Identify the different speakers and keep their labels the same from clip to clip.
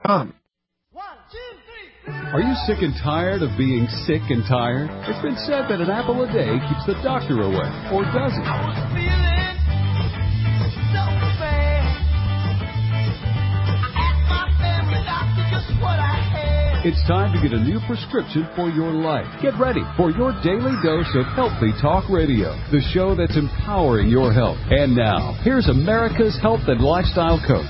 Speaker 1: Are you sick and tired of being sick and tired? It's been said that an apple a day keeps the doctor away, or does it? It's time to get a new prescription for your life. Get ready for your daily dose of Healthy Talk Radio, the show that's empowering your health. And now, here's America's health and lifestyle coach.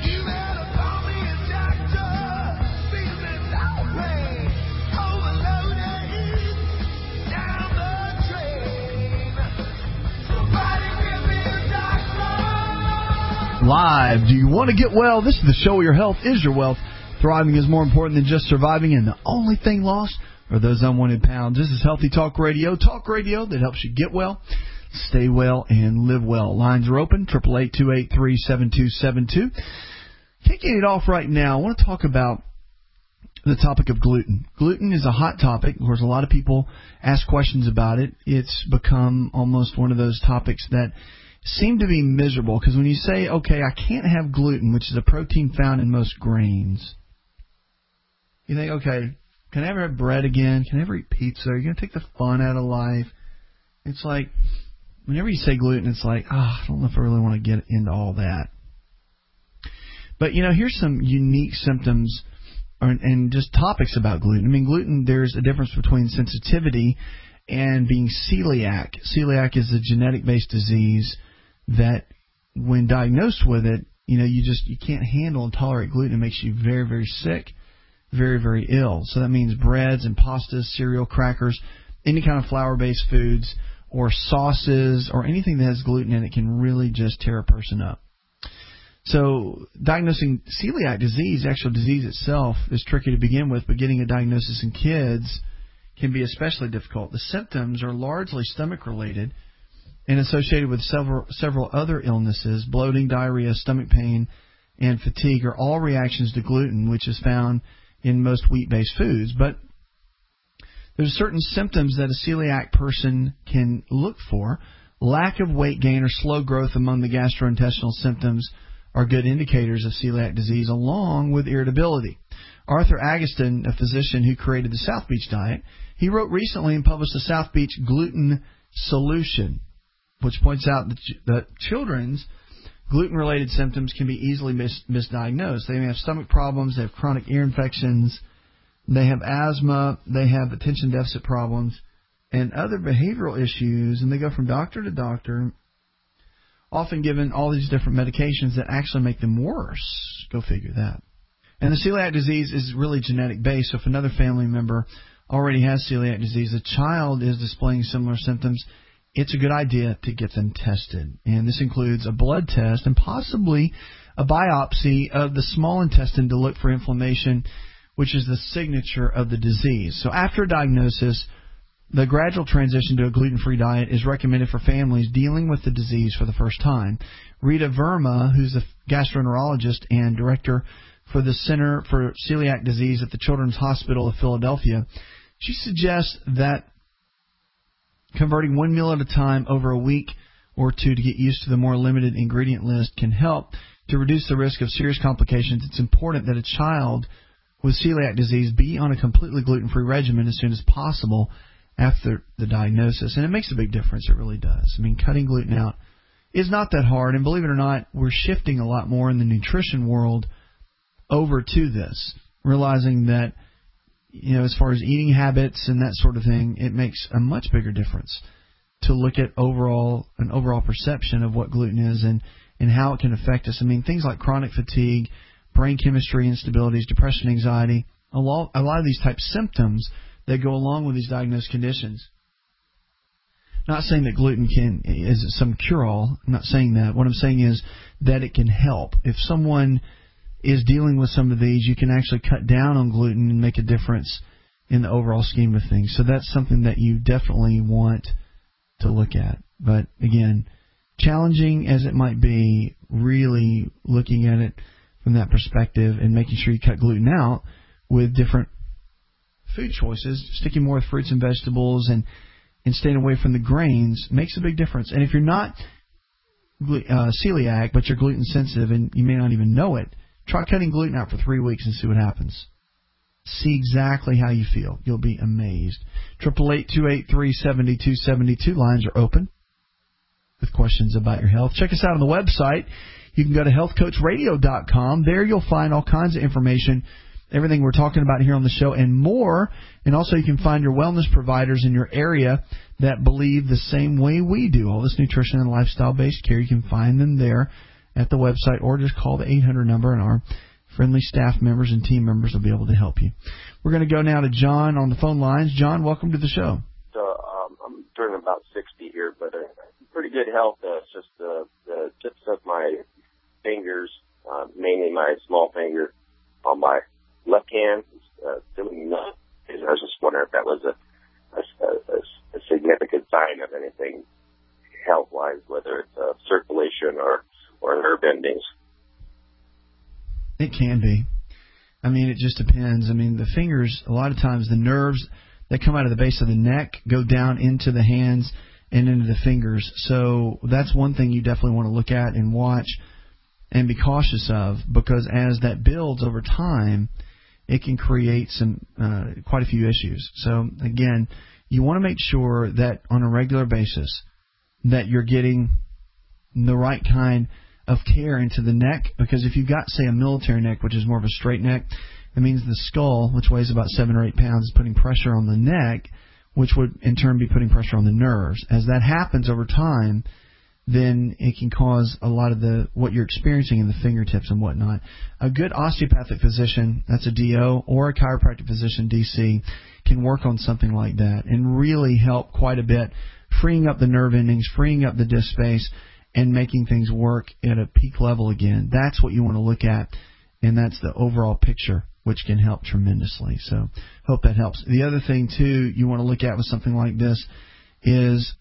Speaker 2: Live. Do you want to get well? This is the show where your health is your wealth. Thriving is more important than just surviving, and the only thing lost are those unwanted pounds. This is Healthy Talk Radio that helps you get well, stay well, and live well. Lines are open, 888-283-7272. Kicking it off right now, I want to talk about the topic of gluten. Gluten is a hot topic. Of course, a lot of people ask questions about it. It's become almost one of those topics that seem to be miserable, because when you say, okay, I can't have gluten, which is a protein found in most grains, you think, okay, can I ever have bread again? Can I ever eat pizza? Are you going to take the fun out of life? It's like, whenever you say gluten, it's like, I don't know if I really want to get into all that. But, here's some unique symptoms and just topics about gluten. I mean, gluten, there's a difference between sensitivity and being celiac. Celiac is a genetic-based disease that when diagnosed with it, you can't handle and tolerate gluten. It makes you very, very sick, very, very ill. So that means breads and pastas, cereal, crackers, any kind of flour-based foods or sauces or anything that has gluten in it can really just tear a person up. So diagnosing celiac disease, actual disease itself, is tricky to begin with, but getting a diagnosis in kids can be especially difficult. The symptoms are largely stomach-related and associated with several other illnesses. Bloating, diarrhea, stomach pain, and fatigue are all reactions to gluten, which is found in most wheat-based foods. But there's certain symptoms that a celiac person can look for. Lack of weight gain or slow growth among the gastrointestinal symptoms are good indicators of celiac disease, along with irritability. Arthur Agustin, a physician who created the South Beach diet, he wrote recently and published the South Beach Gluten Solution, which points out that children's gluten-related symptoms can be easily misdiagnosed. They may have stomach problems, they have chronic ear infections, they have asthma, they have attention deficit problems, and other behavioral issues, and they go from doctor to doctor, often given all these different medications that actually make them worse. Go figure that. And the celiac disease is really genetic-based, so if another family member already has celiac disease, a child is displaying similar symptoms, it's a good idea to get them tested. And this includes a blood test and possibly a biopsy of the small intestine to look for inflammation, which is the signature of the disease. So after diagnosis, the gradual transition to a gluten-free diet is recommended for families dealing with the disease for the first time. Rita Verma, who's a gastroenterologist and director for the Center for Celiac Disease at the Children's Hospital of Philadelphia, she suggests that converting one meal at a time over a week or two to get used to the more limited ingredient list can help to reduce the risk of serious complications. It's important that a child with celiac disease be on a completely gluten-free regimen as soon as possible after the diagnosis. And it makes a big difference. It really does. I mean, cutting gluten out is not that hard. And believe it or not, we're shifting a lot more in the nutrition world over to this, realizing that, as far as eating habits and that sort of thing, it makes a much bigger difference to look at an overall perception of what gluten is and how it can affect us. I mean, things like chronic fatigue, brain chemistry instabilities, depression, anxiety, a lot of these type symptoms that go along with these diagnosed conditions. Not saying that gluten is some cure-all. I'm not saying that. What I'm saying is that it can help. If someone is dealing with some of these, you can actually cut down on gluten and make a difference in the overall scheme of things. So that's something that you definitely want to look at. But again, challenging as it might be, really looking at it from that perspective and making sure you cut gluten out with different food choices, sticking more with fruits and vegetables and staying away from the grains makes a big difference. And if you're not celiac, but you're gluten sensitive and you may not even know it, Try cutting gluten out for 3 weeks and see what happens. See exactly how you feel. You'll be amazed. 888-283-7272. Lines are open with questions about your health. Check us out on the website. You can go to healthcoachradio.com. There you'll find all kinds of information, everything we're talking about here on the show and more. And also you can find your wellness providers in your area that believe the same way we do. All this nutrition and lifestyle-based care, you can find them there at the website or just call the 800 number and our friendly staff members and team members will be able to help you. We're going to go now to John on the phone lines. John, welcome to the show.
Speaker 3: I'm turning about 60 here, but pretty good health. It's just the tips of my fingers, mainly my small finger on my left hand, feeling numb. I was just wondering if that was a significant sign of anything health-wise, whether it's circulation or nerve endings.
Speaker 2: It can be. I mean, it just depends. I mean, the fingers, a lot of times the nerves that come out of the base of the neck go down into the hands and into the fingers. So that's one thing you definitely want to look at and watch and be cautious of, because as that builds over time, it can create some quite a few issues. So, again, you want to make sure that on a regular basis that you're getting the right kind of care into the neck, because if you've got, say, a military neck, which is more of a straight neck, it means the skull, which weighs about 7 or 8 pounds, is putting pressure on the neck, which would in turn be putting pressure on the nerves. As that happens over time, then it can cause a lot of what you're experiencing in the fingertips and whatnot. A good osteopathic physician, that's a DO, or a chiropractic physician, DC, can work on something like that and really help quite a bit, freeing up the nerve endings, freeing up the disc space, and making things work at a peak level again. That's what you want to look at, and that's the overall picture, which can help tremendously. So hope that helps. The other thing, too, you want to look at with something like this is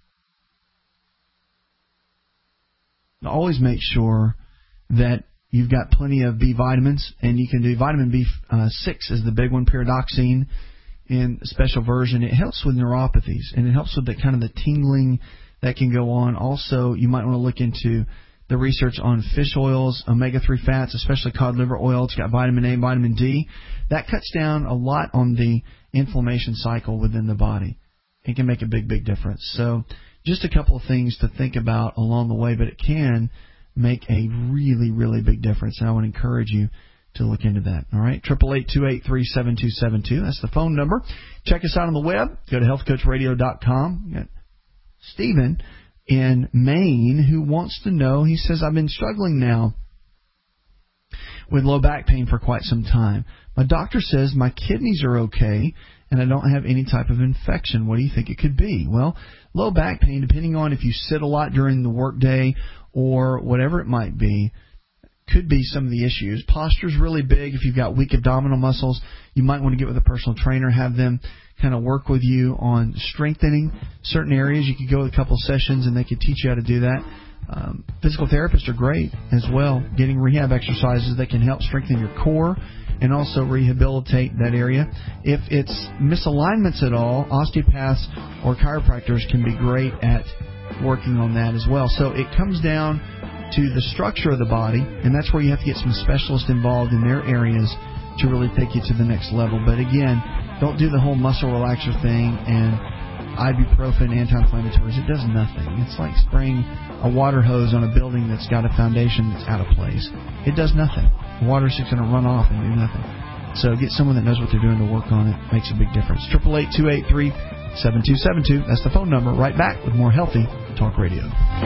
Speaker 2: always make sure that you've got plenty of B vitamins, and you can do vitamin B6 is the big one, pyridoxine in a special version. It helps with neuropathies, and it helps with the kind of the tingling that can go on. Also, you might want to look into the research on fish oils, omega-3 fats, especially cod liver oil. It's got vitamin A, vitamin D. That cuts down a lot on the inflammation cycle within the body. It can make a big, big difference. So just a couple of things to think about along the way, but it can make a really, really big difference. And I would encourage you to look into that. All right, 888-283-7272. That's the phone number. Check us out on the web. Go to healthcoachradio.com. We got Stephen in Maine who wants to know, he says, I've been struggling now with low back pain for quite some time. My doctor says my kidneys are okay and I don't have any type of infection. What do you think it could be? Well, low back pain, depending on if you sit a lot during the workday or whatever it might be, could be some of the issues. Posture's really big. If you've got weak abdominal muscles, you might want to get with a personal trainer, have them kind of work with you on strengthening certain areas. You could go with a couple sessions and they could teach you how to do that. Physical therapists are great as well, getting rehab exercises that can help strengthen your core and also rehabilitate that area. If it's misalignments at all, osteopaths or chiropractors can be great at working on that as well. So it comes down to the structure of the body, and that's where you have to get some specialists involved in their areas to really take you to the next level. But again, don't do the whole muscle relaxer thing and ibuprofen, anti-inflammatories. It does nothing. It's like spraying a water hose on a building that's got a foundation that's out of place. It does nothing. The water's just going to run off and do nothing. So get someone that knows what they're doing to work on it. Makes a big difference. 888-283-7272. That's the phone number. Right back with more Healthy Talk Radio.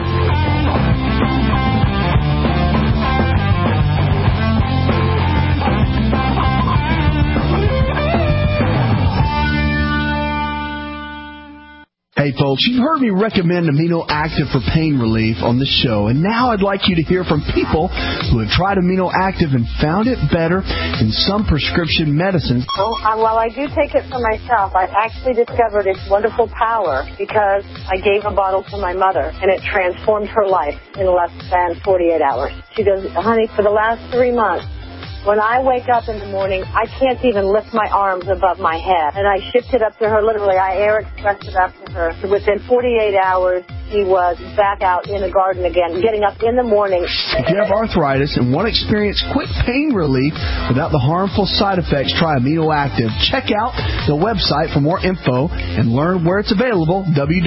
Speaker 4: Hey folks, you've heard me recommend Amino Active for pain relief on the show, and now I'd like you to hear from people who have tried Amino Active and found it better than some prescription medicines.
Speaker 5: While I do take it for myself, I've actually discovered its wonderful power because I gave a bottle to my mother, and it transformed her life in less than 48 hours. She goes, honey, for the last 3 months, when I wake up in the morning, I can't even lift my arms above my head. And I shipped it up to her, literally. I air expressed it up to her. So within 48 hours, he was back out in the garden again, getting up in the morning.
Speaker 4: If you have arthritis and want to experience quick pain relief without the harmful side effects, try Amino Active. Check out the website for more info and learn where it's available,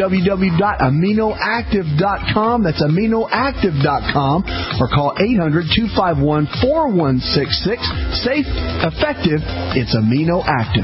Speaker 4: www.aminoactive.com. That's aminoactive.com, or call 800-251-4166. Safe, effective, it's Amino Active.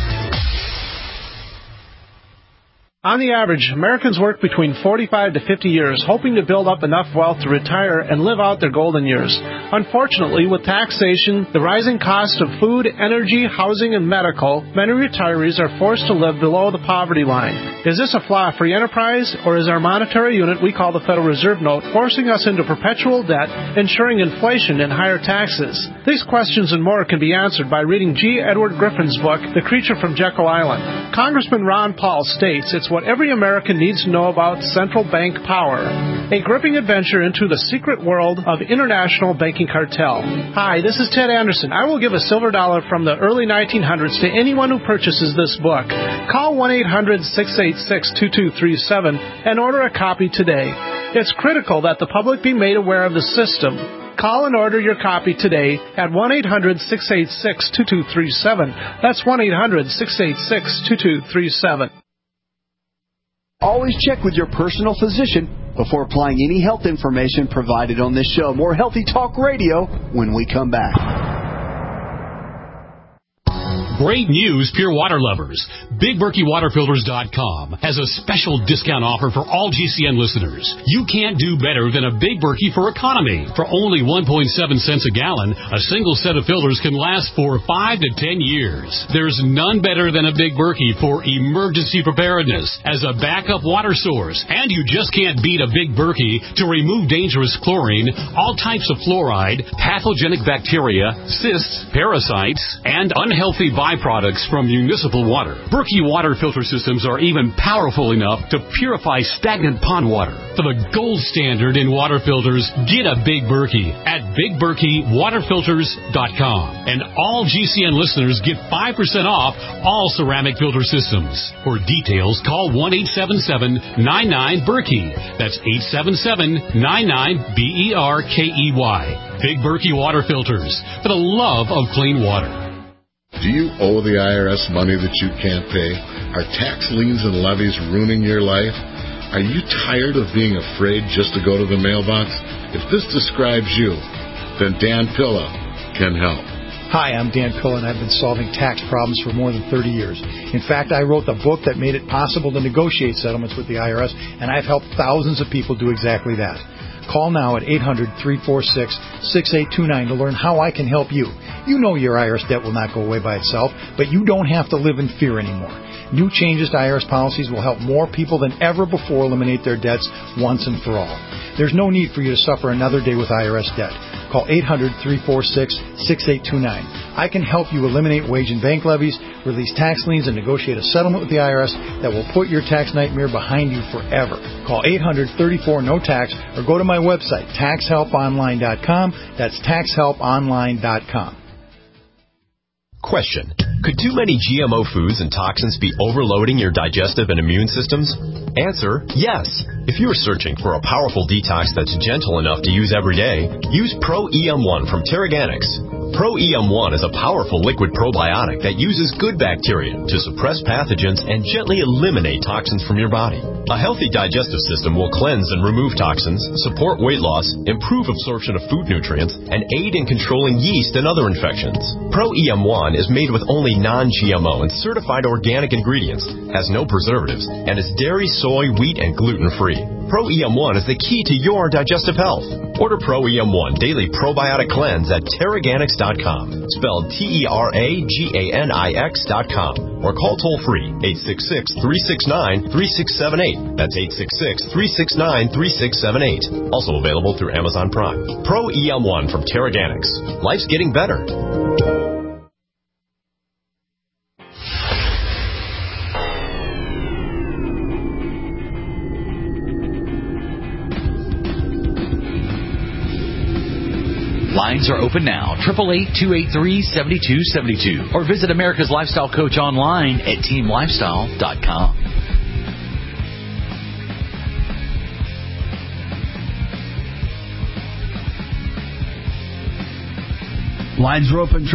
Speaker 6: On the average, Americans work between 45 to 50 years, hoping to build up enough wealth to retire and live out their golden years. Unfortunately, with taxation, the rising cost of food, energy, housing, and medical, many retirees are forced to live below the poverty line. Is this a flaw free enterprise, or is our monetary unit we call the Federal Reserve Note forcing us into perpetual debt, ensuring inflation and higher taxes? These questions and more can be answered by reading G. Edward Griffin's book, The Creature from Jekyll Island. Congressman Ron Paul states it's what every American needs to know about central bank power. A gripping adventure into the secret world of international banking cartel. Hi, this is Ted Anderson. I will give a silver dollar from the early 1900s to anyone who purchases this book. Call 1-800-686-2237 and order a copy today. It's critical that the public be made aware of the system. Call and order your copy today at 1-800-686-2237. That's 1-800-686-2237.
Speaker 4: Always check with your personal physician before applying any health information provided on this show. More Healthy Talk Radio when we come back.
Speaker 7: Great news, pure water lovers. BigBerkeyWaterFilters.com has a special discount offer for all GCN listeners. You can't do better than a Big Berkey for economy. For only 1.7 cents a gallon, a single set of filters can last for 5 to 10 years. There's none better than a Big Berkey for emergency preparedness as a backup water source. And you just can't beat a Big Berkey to remove dangerous chlorine, all types of fluoride, pathogenic bacteria, cysts, parasites, and unhealthy byproducts from municipal water. Berkey water filter systems are even powerful enough to purify stagnant pond water. For the gold standard in water filters, get a Big Berkey at BigBerkeyWaterFilters.com. And all GCN listeners get 5% off all ceramic filter systems. For details, call 1-877-99-BERKEY. That's 877-99-BERKEY. Big Berkey Water Filters, for the love of clean water.
Speaker 8: Do you owe the IRS money that you can't pay? Are tax liens and levies ruining your life? Are you tired of being afraid just to go to the mailbox? If this describes you, then Dan Pilla can help.
Speaker 9: Hi, I'm Dan Pilla, and I've been solving tax problems for more than 30 years. In fact, I wrote the book that made it possible to negotiate settlements with the IRS, and I've helped thousands of people do exactly that. Call now at 800-346-6829 to learn how I can help you. You know your IRS debt will not go away by itself, but you don't have to live in fear anymore. New changes to IRS policies will help more people than ever before eliminate their debts once and for all. There's no need for you to suffer another day with IRS debt. Call 800-346-6829. I can help you eliminate wage and bank levies, release tax liens, and negotiate a settlement with the IRS that will put your tax nightmare behind you forever. Call 800-34-NO-TAX or go to my website, TaxHelpOnline.com. That's TaxHelpOnline.com.
Speaker 10: Question: could too many GMO foods and toxins be overloading your digestive and immune systems? Answer: yes. If you are searching for a powerful detox that's gentle enough to use every day, use Pro EM1 from Terraganics. Pro EM1 is a powerful liquid probiotic that uses good bacteria to suppress pathogens and gently eliminate toxins from your body. A healthy digestive system will cleanse and remove toxins, support weight loss, improve absorption of food nutrients, and aid in controlling yeast and other infections. Pro EM1 is made with only non-GMO and certified organic ingredients, has no preservatives, and is dairy, soy, wheat, and gluten-free. Pro EM1 is the key to your digestive health. Order Pro EM1 Daily Probiotic Cleanse at Terraganics.com, spelled Terraganix.com, or call toll-free 866-369-3678. That's 866-369-3678. Also available through Amazon Prime. Pro EM1 from Terraganics. Life's getting better.
Speaker 11: Lines are open now, 888-283-7272, or visit America's Lifestyle Coach online at teamlifestyle.com.
Speaker 2: Lines are open,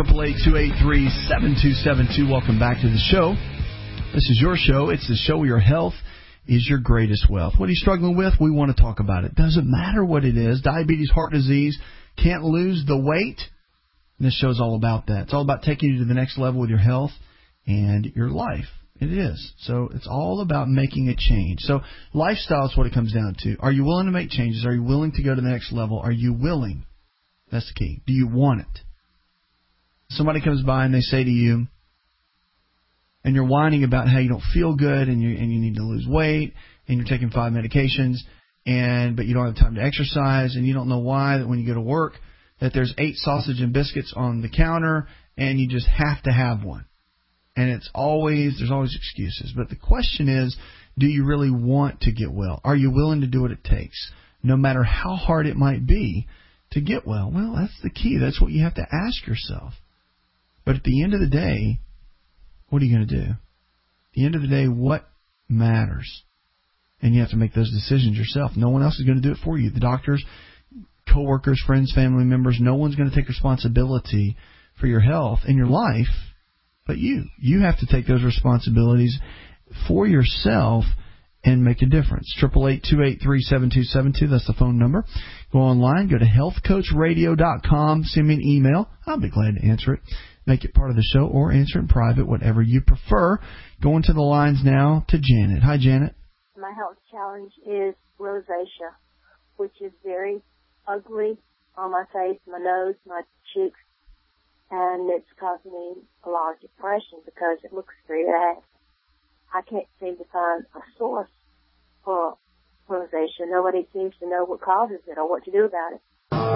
Speaker 2: 888-283-7272. Welcome back to the show. This is your show. It's the show where your health is your greatest wealth. What are you struggling with? We want to talk about it. Doesn't matter what it is. Diabetes, heart disease, can't lose the weight. And this show's all about that. It's all about taking you to the next level with your health and your life. It is. So it's all about making a change. So lifestyle is what it comes down to. Are you willing to make changes? Are you willing to go to the next level? Are you willing? That's the key. Do you want it? Somebody comes by and they say to you, and you're whining about how you don't feel good and you need to lose weight and you're taking 5 medications but you don't have time to exercise and you don't know why that when you go to work that there's 8 sausage and biscuits on the counter and you just have to have one. And there's always excuses. But the question is, do you really want to get well? Are you willing to do what it takes, no matter how hard it might be, to get well? Well, that's the key. That's what you have to ask yourself. But at the end of the day, what are you going to do? At the end of the day, what matters? And you have to make those decisions yourself. No one else is going to do it for you. The doctors, coworkers, friends, family members, no one's going to take responsibility for your health and your life but you. You have to take those responsibilities for yourself and make a difference. 888-283-7272. That's the phone number. Go online. Go to healthcoachradio.com. Send me an email. I'll be glad to answer it. Make it part of the show or answer it in private, whatever you prefer. Going to the lines now to Janet. Hi, Janet.
Speaker 12: My health challenge is rosacea, which is very ugly on my face, my nose, my cheeks, and it's causing me a lot of depression because it looks very bad. I can't seem to find a source for rosacea. Nobody seems to know what causes it or what to do about it.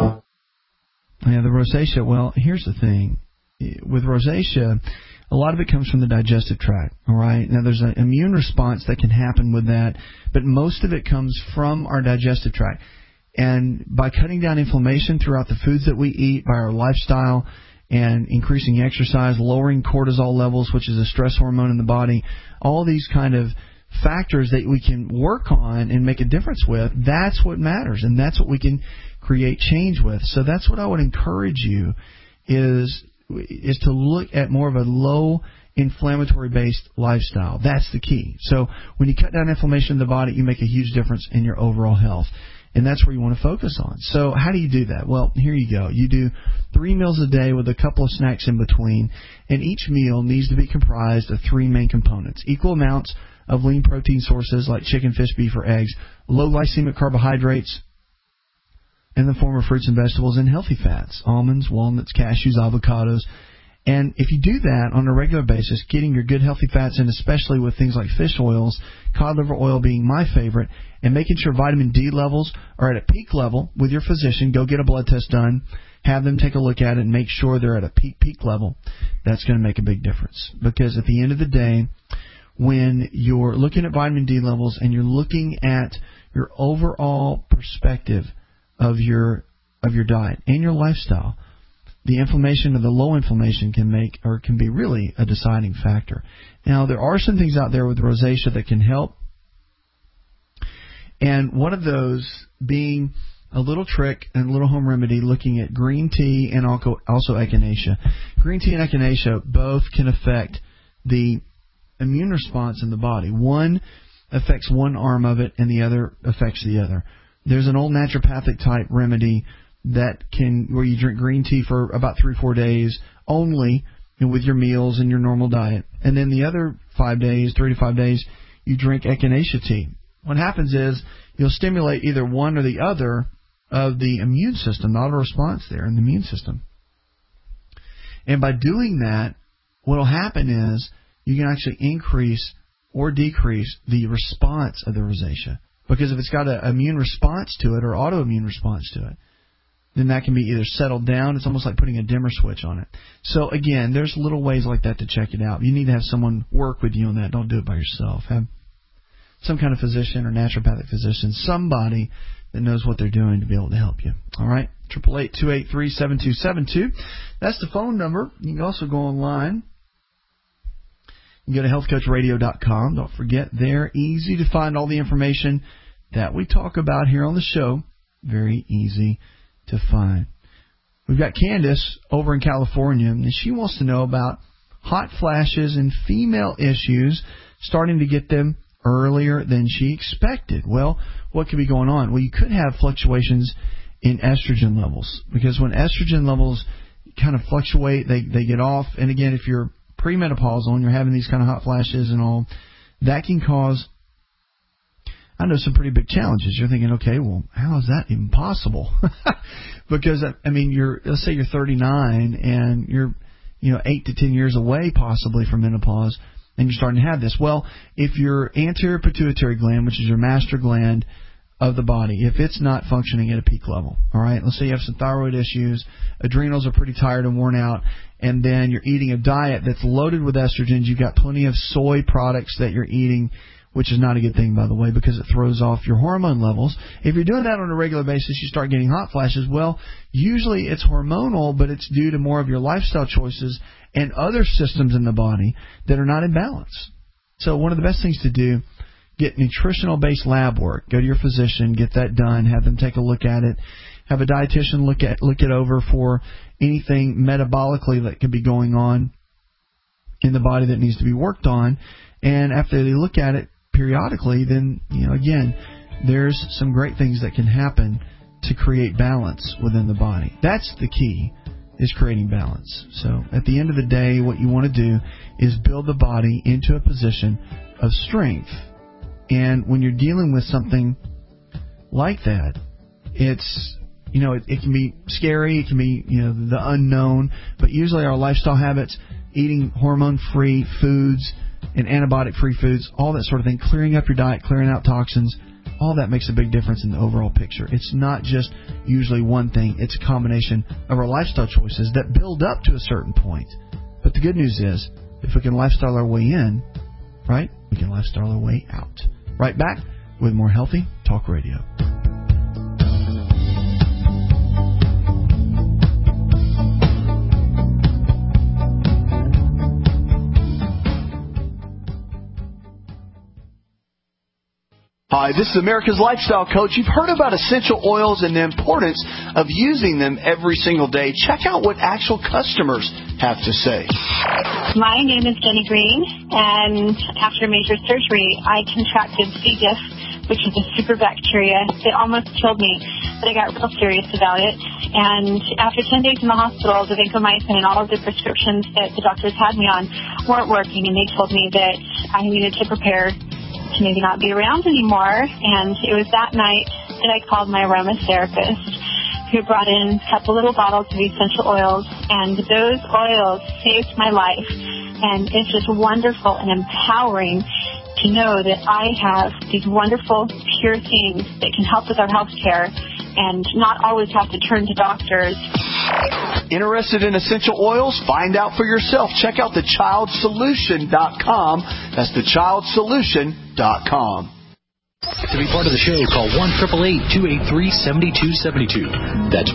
Speaker 2: Yeah, the rosacea, well, here's the thing. With rosacea, a lot of it comes from the digestive tract, all right? Now, there's an immune response that can happen with that, but most of it comes from our digestive tract. And by cutting down inflammation throughout the foods that we eat, by our lifestyle, and increasing exercise, lowering cortisol levels, which is a stress hormone in the body, all these kind of factors that we can work on and make a difference with, that's what matters, and that's what we can create change with. So that's what I would encourage you is to look at more of a low inflammatory based lifestyle. That's the key. So when you cut down inflammation in the body, you make a huge difference in your overall health. And that's where you want to focus on. So how do you do that? Well, here you go. You do 3 meals a day with a couple of snacks in between, and each meal needs to be comprised of 3 main components. Equal amounts of lean protein sources like chicken, fish, beef, or eggs, low glycemic carbohydrates in the form of fruits and vegetables, and healthy fats, almonds, walnuts, cashews, avocados. And if you do that on a regular basis, getting your good healthy fats in, especially with things like fish oils, cod liver oil being my favorite, and making sure vitamin D levels are at a peak level with your physician, go get a blood test done, have them take a look at it, and make sure they're at a peak level. That's going to make a big difference. Because at the end of the day, when you're looking at vitamin D levels and you're looking at your overall perspective of your diet and your lifestyle, the inflammation or the low inflammation can be really a deciding factor. Now, there are some things out there with rosacea that can help, and one of those being a little trick and a little home remedy looking at green tea and also echinacea. Green tea and echinacea both can affect the immune response in the body. One affects one arm of it and the other affects the other. There's an old naturopathic type remedy where you drink green tea for about 3 or 4 days only with your meals and your normal diet. And then the other 3 to 5 days, you drink echinacea tea. What happens is you'll stimulate either one or the other of the immune system, not a response there in the immune system. And by doing that, what will happen is you can actually increase or decrease the response of the rosacea. Because if it's got an immune response to it or autoimmune response to it, then that can be either settled down. It's almost like putting a dimmer switch on it. So, again, there's little ways like that to check it out. You need to have someone work with you on that. Don't do it by yourself. Have some kind of physician or naturopathic physician, somebody that knows what they're doing to be able to help you. All right? 888-283-7272. That's the phone number. You can also go online. You can go to healthcoachradio.com. Don't forget, they're easy to find all the information that we talk about here on the show. Very easy to find. We've got Candace over in California, and she wants to know about hot flashes and female issues, starting to get them earlier than she expected. Well, what could be going on? Well, you could have fluctuations in estrogen levels, because when estrogen levels kind of fluctuate, they get off. And again, if you're premenopausal and you're having these kind of hot flashes and all, that can cause, I know, some pretty big challenges. You're thinking, okay, well, how is that even possible? Because, I mean, let's say you're 39 and you're 8 to 10 years away possibly from menopause, and you're starting to have this. Well, if your anterior pituitary gland, which is your master gland of the body, if it's not functioning at a peak level, all right, let's say you have some thyroid issues, adrenals are pretty tired and worn out, and then you're eating a diet that's loaded with estrogens, you've got plenty of soy products that you're eating, which is not a good thing, by the way, because it throws off your hormone levels. If you're doing that on a regular basis, you start getting hot flashes. Well, usually it's hormonal, but it's due to more of your lifestyle choices and other systems in the body that are not in balance. So one of the best things to do, get nutritional-based lab work. Go to your physician, get that done, have them take a look at it. Have a dietitian look it over for anything metabolically that could be going on in the body that needs to be worked on. And after they look at it periodically, then, again, there's some great things that can happen to create balance within the body. That's the key, is creating balance. So at the end of the day, what you want to do is build the body into a position of strength. And when you're dealing with something like that, it's, it can be scary, it can be, the unknown, but usually our lifestyle habits, eating hormone-free foods and antibiotic-free foods, all that sort of thing, clearing up your diet, clearing out toxins, all that makes a big difference in the overall picture. It's not just usually one thing. It's a combination of our lifestyle choices that build up to a certain point. But the good news is, if we can lifestyle our way in, right, we can lifestyle our way out. Right back with more Healthy Talk Radio.
Speaker 4: Hi, this is America's Lifestyle Coach. You've heard about essential oils and the importance of using them every single day. Check out what actual customers have to say.
Speaker 13: My name is Jenny Green, and after major surgery, I contracted C. diff, which is a super bacteria. It almost killed me, but I got real serious about it. And after 10 days in the hospital, the vancomycin and all of the prescriptions that the doctors had me on weren't working, and they told me that I needed to prepare to maybe not be around anymore. And it was that night that I called my aromatherapist, who brought in a couple little bottles of essential oils, and those oils saved my life. And it's just wonderful and empowering to know that I have these wonderful, pure things that can help with our health care and not always have to turn to doctors.
Speaker 4: Interested in essential oils? Find out for yourself. Check out thechildsolution.com. That's thechildsolution.com.
Speaker 11: To be part of the show, call 1-888-283-7272. That's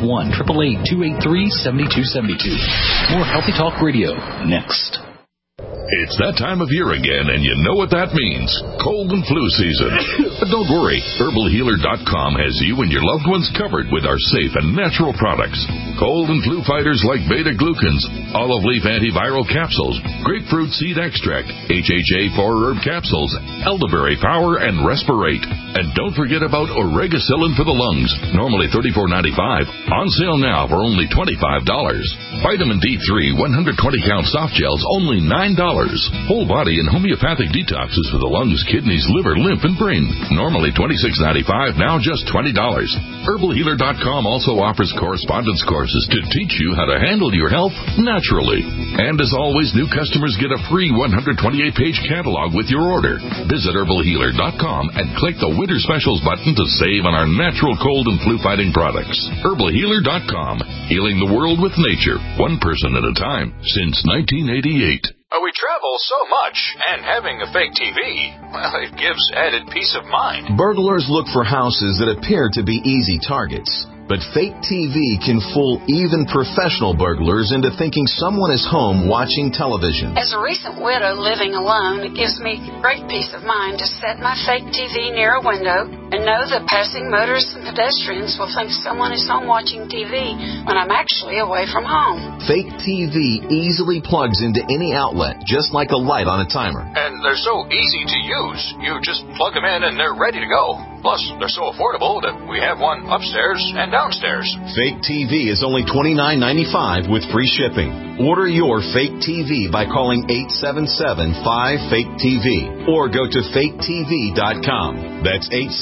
Speaker 11: 1-888-283-7272. More Healthy Talk Radio next.
Speaker 14: It's that time of year again, and you know what that means. Cold and flu season. But don't worry. HerbalHealer.com has you and your loved ones covered with our safe and natural products. Cold and flu fighters like beta-glucans, olive leaf antiviral capsules, grapefruit seed extract, HHA 4-herb capsules, elderberry power, and respirate. And don't forget about Oregacillin for the lungs, normally $34.95. On sale now for only $25. Vitamin D3 120-count soft gels, only $9. Whole body and homeopathic detoxes for the lungs, kidneys, liver, lymph, and brain. Normally $26.95, now just $20. HerbalHealer.com also offers correspondence courses to teach you how to handle your health naturally. And as always, new customers get a free 128-page catalog with your order. Visit HerbalHealer.com and click the Winter Specials button to save on our natural cold and flu-fighting products. HerbalHealer.com, healing the world with nature, one person at a time, since 1988.
Speaker 15: We travel so much, and having a fake TV, well, it gives added peace of mind.
Speaker 16: Burglars look for houses that appear to be easy targets. But fake TV can fool even professional burglars into thinking someone is home watching television.
Speaker 17: As a recent widow living alone, it gives me great peace of mind to set my fake TV near a window and know that passing motorists and pedestrians will think someone is home watching TV when I'm actually away from home.
Speaker 16: Fake TV easily plugs into any outlet, just like a light on a timer.
Speaker 15: And they're so easy to use. You just plug them in and they're ready to go. Plus, they're so affordable that we have one upstairs and downstairs.
Speaker 16: Fake TV is only $29.95 with free shipping. Order your Fake TV by calling 877-5FAKE-TV or go to faketv.com. That's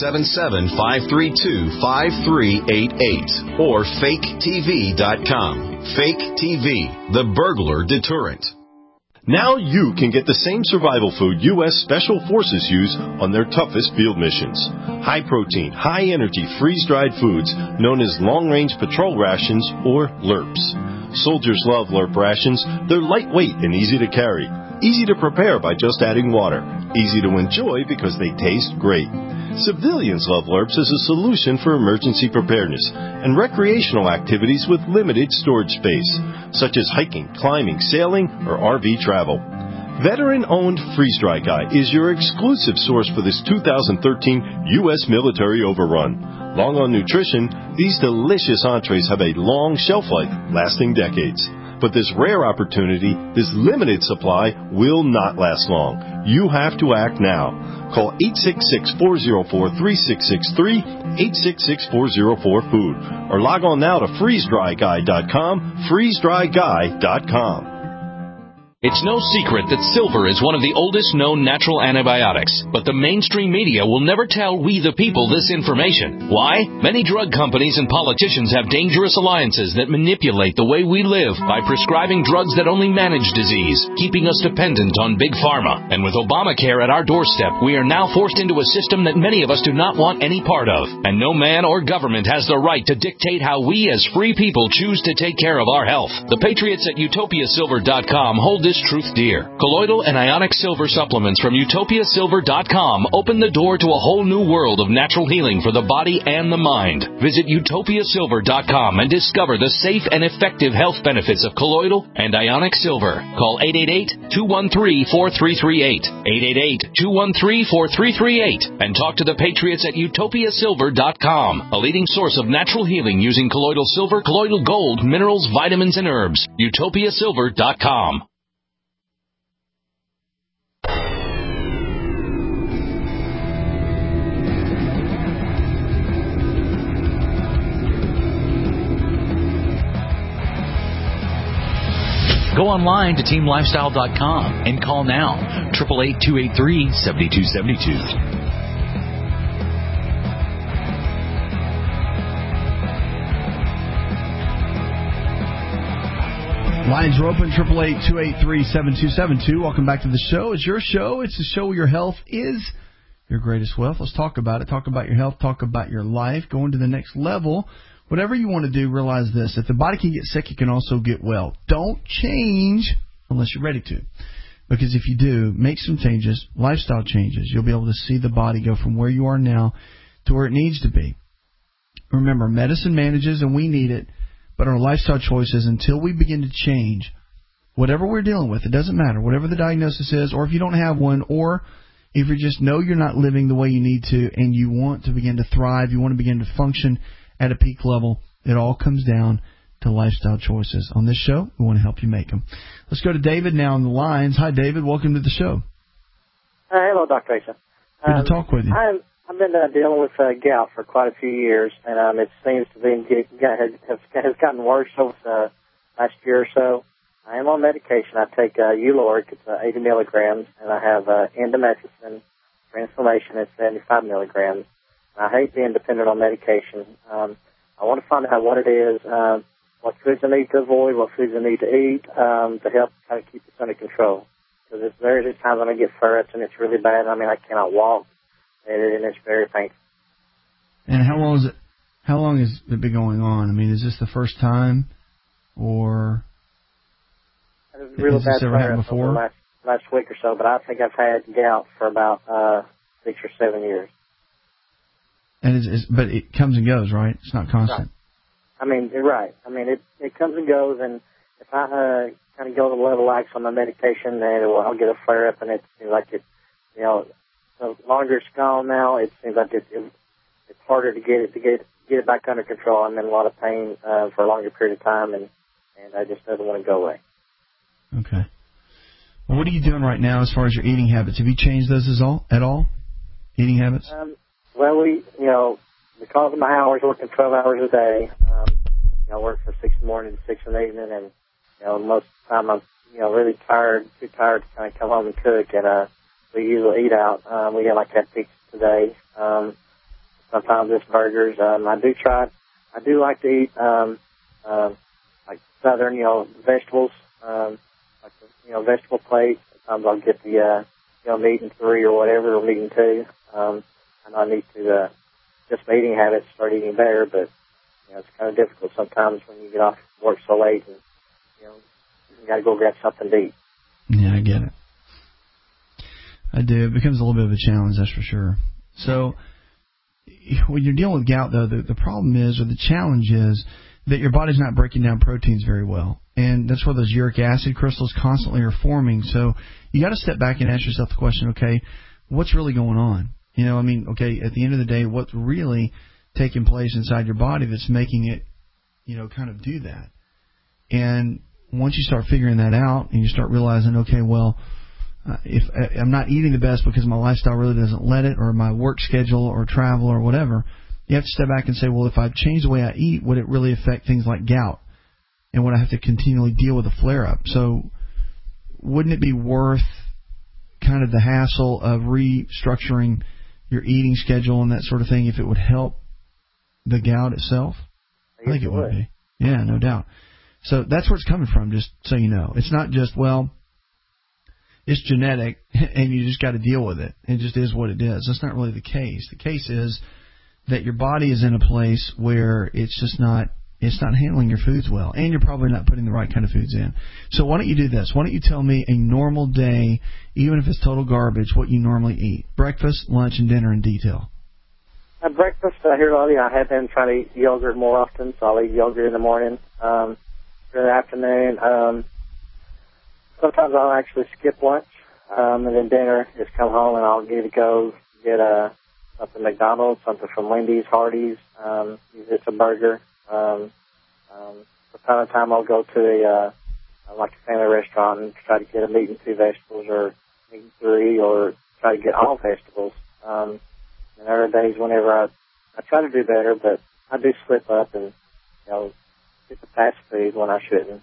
Speaker 16: 877-532-5388 or faketv.com. Fake TV, the burglar deterrent.
Speaker 18: Now you can get the same survival food U.S. Special Forces use on their toughest field missions. High-protein, high-energy, freeze-dried foods known as long-range patrol rations or LRPs. Soldiers love LRP rations. They're lightweight and easy to carry. Easy to prepare by just adding water. Easy to enjoy because they taste great. Civilians love LRPs as a solution for emergency preparedness and recreational activities with limited storage space, such as hiking, climbing, sailing, or RV travel. Veteran-owned Freeze Dry Guy is your exclusive source for this 2013 U.S. military overrun. Long on nutrition, these delicious entrees have a long shelf life, lasting decades. But this rare opportunity, this limited supply, will not last long. You have to act now. Call 866-404-3663, 866-404-FOOD, or log on now to freezedryguy.com, freezedryguy.com.
Speaker 11: It's no secret that silver is one of the oldest known natural antibiotics, but the mainstream media will never tell we the people this information. Why? Many drug companies and politicians have dangerous alliances that manipulate the way we live by prescribing drugs that only manage disease, keeping us dependent on big pharma. And with Obamacare at our doorstep, we are now forced into a system that many of us do not want any part of. And no man or government has the right to dictate how we as free people choose to take care of our health. The patriots at utopiasilver.com hold this truth dear. Colloidal and ionic silver supplements from utopiasilver.com open the door to a whole new world of natural healing for the body and the mind. Visit utopiasilver.com and discover the safe and effective health benefits of colloidal and ionic silver. Call 888-213-4338, 888-213-4338, and talk to the patriots at utopiasilver.com, a leading source of natural healing using colloidal silver, colloidal gold, minerals, vitamins, and herbs. utopiasilver.com. Go online to teamlifestyle.com and call now, 888-283-7222.
Speaker 2: Lines are open, 888-283-7272. Welcome back to the show. It's your show. It's the show where your health is your greatest wealth. Let's talk about it. Talk about your health. Talk about your life. Going to the next level. Whatever you want to do, realize this. If the body can get sick, it can also get well. Don't change unless you're ready to. Because if you do, make some changes, lifestyle changes, you'll be able to see the body go from where you are now to where it needs to be. Remember, medicine manages and we need it, but our lifestyle choices, until we begin to change, whatever we're dealing with, it doesn't matter, whatever the diagnosis is, or if you don't have one, or if you just know you're not living the way you need to and you want to begin to thrive, you want to begin to function at a peak level, it all comes down to lifestyle choices. On this show, we want to help you make them. Let's go to David now on the lines. Hi, David. Welcome to the show.
Speaker 19: Hello, Dr. Asa.
Speaker 2: Good to talk with you.
Speaker 19: I've been dealing with gout for quite a few years, and it seems to be has gotten worse over the last year or so. I am on medication. I take Uloric, it's 80 milligrams, and I have indomethacin for inflammation at 75 milligrams. I hate being dependent on medication. I want to find out what it is, what foods I need to avoid, what foods I need to eat to help kind of keep this under control. Because there are times when I get ferrets and it's really bad. I mean, I cannot walk, and it's very painful.
Speaker 2: And how long has it been going on? I mean, is this the first time, or
Speaker 19: it was really bad
Speaker 2: ever happened before?
Speaker 19: Last week or so, but I think I've had gout for about 6 or 7 years.
Speaker 2: And but it comes and goes, right? It's not constant.
Speaker 19: Right. I mean, you're right. I mean, it comes and goes, and if I kind of go to the level X on my medication, then I'll get a flare up, and it seems like it, the longer it's gone now, it seems like it harder to get it back under control. I'm in a lot of pain for a longer period of time, and I just doesn't want to go away.
Speaker 2: Okay. Well, what are you doing right now as far as your eating habits? Have you changed those at all? Eating habits?
Speaker 19: Well, because of my hours, working 12 hours a day, I work from 6 in the morning to 6 in the evening, and most of the time I'm really too tired to kind of come home and cook, and we usually eat out. We had pizza today. Sometimes it's burgers. I do like to eat like southern, vegetables, vegetable plate. Sometimes I'll get the meat and 3 or whatever, or meat and 2. I know I need to just my eating habits start eating better, but it's kind of difficult sometimes when you get off work so late and you got to go grab something to eat.
Speaker 2: Yeah, I get it. I do. It becomes a little bit of a challenge, that's for sure. So when you're dealing with gout, though, the problem is, or the challenge is, that your body's not breaking down proteins very well. And that's where those uric acid crystals constantly are forming. So you got to step back and ask yourself the question, okay, what's really going on? Okay, at the end of the day, what's really taking place inside your body that's making it, kind of do that? And once you start figuring that out and you start realizing, okay, well, if I'm not eating the best because my lifestyle really doesn't let it, or my work schedule or travel or whatever, you have to step back and say, well, if I change the way I eat, would it really affect things like gout? And would I have to continually deal with a flare-up? So wouldn't it be worth kind of the hassle of restructuring your eating schedule and that sort of thing if it would help the gout itself? I think it would be. Yeah, no doubt. So that's where it's coming from, just so you know. It's not just, well, it's genetic and you just got to deal with it. It just is what it is. That's not really the case. The case is that your body is in a place where it's just not handling your foods well, and you're probably not putting the right kind of foods in. So why don't you do this? Why don't you tell me a normal day, even if it's total garbage, what you normally eat? Breakfast, lunch, and dinner in detail.
Speaker 19: Breakfast, I have been trying to eat yogurt more often, so I'll eat yogurt in the morning. In the afternoon, sometimes I'll actually skip lunch, and then dinner, just come home and I'll go get something McDonald's, something from Wendy's, Hardee's, usually it's a burger. From time to time I'll go to a family restaurant and try to get a meat and 2 vegetables, or meat and 3, or try to get all vegetables. And there are days whenever I try to do better, but I do slip up and, get the fast food when I shouldn't.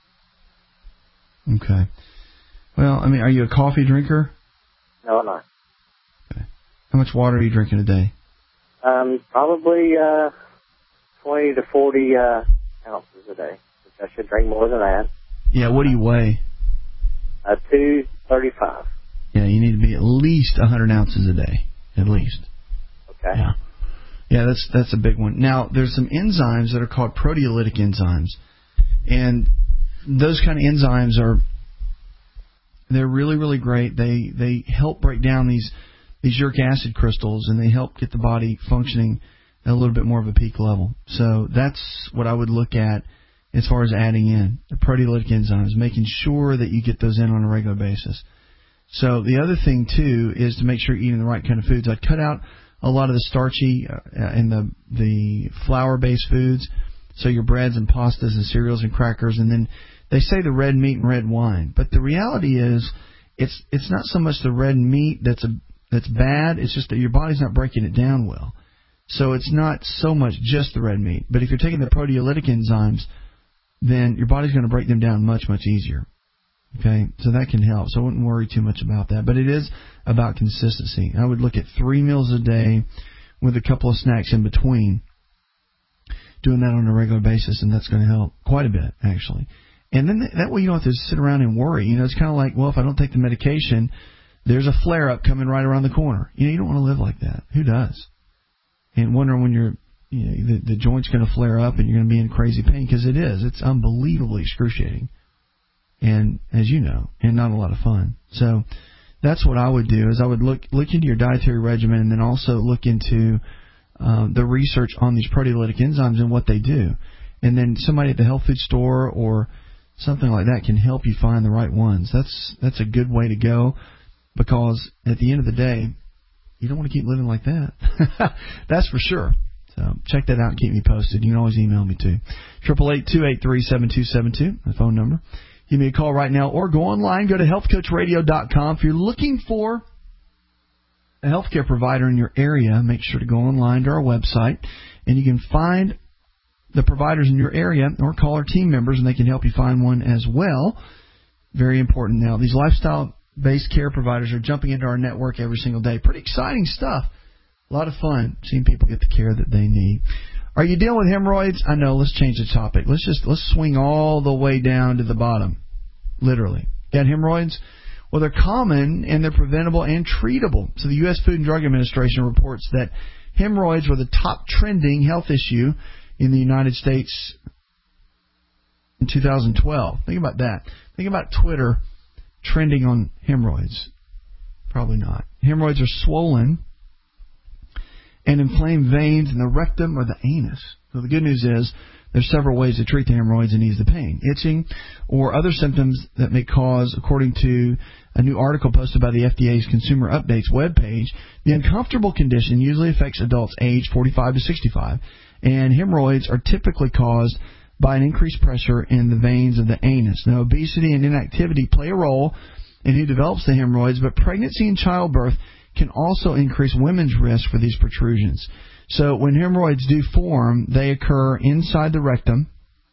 Speaker 2: Okay. Well, are you a coffee drinker?
Speaker 19: No, I'm not.
Speaker 2: Okay. How much water are you drinking a day?
Speaker 19: Probably 20 to 40 ounces a day, which I should drink more than that.
Speaker 2: Yeah, what do you weigh?
Speaker 19: 235.
Speaker 2: Yeah, you need to be at least 100 ounces a day, at least.
Speaker 19: Okay.
Speaker 2: Yeah, that's a big one. Now, there's some enzymes that are called proteolytic enzymes, and those kind of enzymes they're really, really great. They help break down these uric acid crystals, and they help get the body functioning at a little bit more of a peak level. So that's what I would look at as far as adding in the proteolytic enzymes, making sure that you get those in on a regular basis. So the other thing, too, is to make sure you're eating the right kind of foods. I'd cut out a lot of the starchy and the flour-based foods, so your breads and pastas and cereals and crackers, and then they say the red meat and red wine. But the reality is it's not so much the red meat that's bad, it's just that your body's not breaking it down well. So it's not so much just the red meat. But if you're taking the proteolytic enzymes, then your body's going to break them down much, much easier. Okay? So that can help. So I wouldn't worry too much about that. But it is about consistency. I would look at 3 meals a day with a couple of snacks in between, doing that on a regular basis, and that's going to help quite a bit, actually. And then that way you don't have to sit around and worry. It's kind of like, well, if I don't take the medication, there's a flare-up coming right around the corner. You don't want to live like that. Who does? And wondering when the joint's going to flare up and you're going to be in crazy pain, because it is. It's unbelievably excruciating. And as you know, and not a lot of fun. So that's what I would do, is I would look into your dietary regimen, and then also look into the research on these proteolytic enzymes and what they do. And then somebody at the health food store or something like that can help you find the right ones. That's a good way to go, because at the end of the day, you don't want to keep living like that. That's for sure. So check that out and keep me posted. You can always email me too. 888-283-7272, the phone number. Give me a call right now or go online. Go to healthcoachradio.com. If you're looking for a healthcare provider in your area, make sure to go online to our website, and you can find the providers in your area or call our team members, and they can help you find one as well. Very important now. These lifestyle-based care providers are jumping into our network every single day. Pretty exciting stuff. A lot of fun seeing people get the care that they need. Are you dealing with hemorrhoids? I know. Let's change the topic. Let's swing all the way down to the bottom. Literally. Got hemorrhoids? Well, they're common and they're preventable and treatable. So the U.S. Food and Drug Administration reports that hemorrhoids were the top trending health issue in the United States in 2012. Think about that. Think about Twitter trending on hemorrhoids. Probably not. Hemorrhoids are swollen and inflamed veins in the rectum or the anus. So the good news is there's several ways to treat the hemorrhoids and ease the pain. Itching or other symptoms that may cause, according to a new article posted by the FDA's Consumer Updates webpage, the uncomfortable condition usually affects adults aged 45 to 65, and hemorrhoids are typically caused by an increased pressure in the veins of the anus. Now, obesity and inactivity play a role in who develops the hemorrhoids, but pregnancy and childbirth can also increase women's risk for these protrusions. So when hemorrhoids do form, they occur inside the rectum,